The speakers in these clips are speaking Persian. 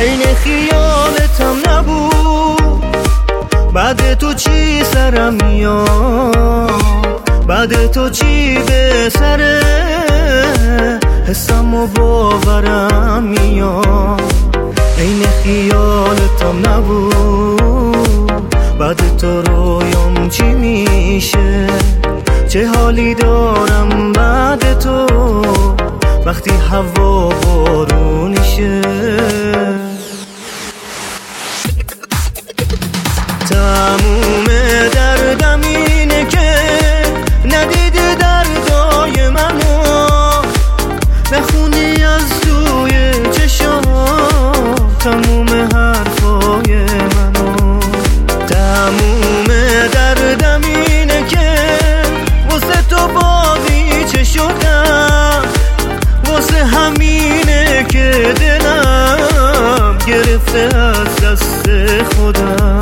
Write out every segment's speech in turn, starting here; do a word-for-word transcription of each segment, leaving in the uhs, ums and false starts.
عین خیالتم نبود. بعد تو چی سرم میاد، بعد تو چی به سر حسم و باورم میاد. عین خیالتم نبود، بعد تو رویام چی میشه، چه حالی دارم بعد تو وقتی هوا بارونیشه. تموم دردم اینه که ندیدی دردای منو، نخونی از توی چشام تموم حرفای منو. تموم دردم اینه که واسه تو باقی شدم، واسه همینه که دلم گرفته از دست خودم.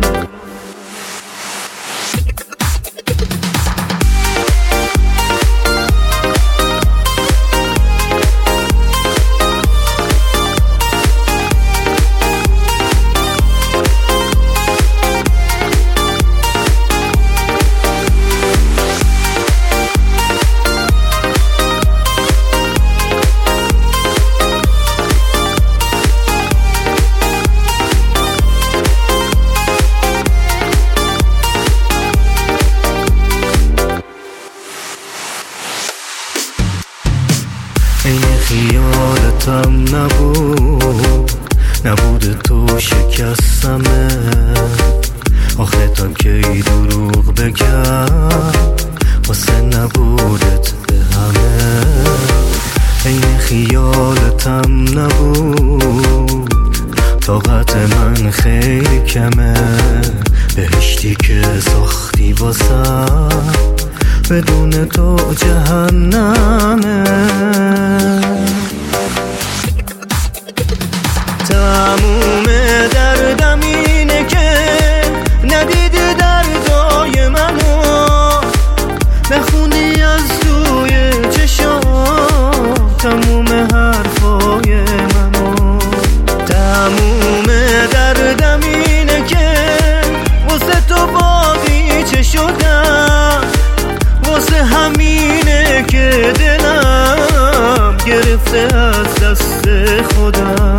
این خیالتم نبود، نبود تو شکستمه. آخه تا کی دروغ بگم واسه نبودت به همه. این خیالتم نبود، طاقت من خیلی کمه. بهشتی که ساختی واسم بدون تو جهنمه. تموم دردم اینه که ندیدی دردای منو، نخونی از توی چشام تموم حرفای منو. تموم دردم اینه که واسه تو باقی چه شدم، واسه همینه که دلم گرفته از دست خودم.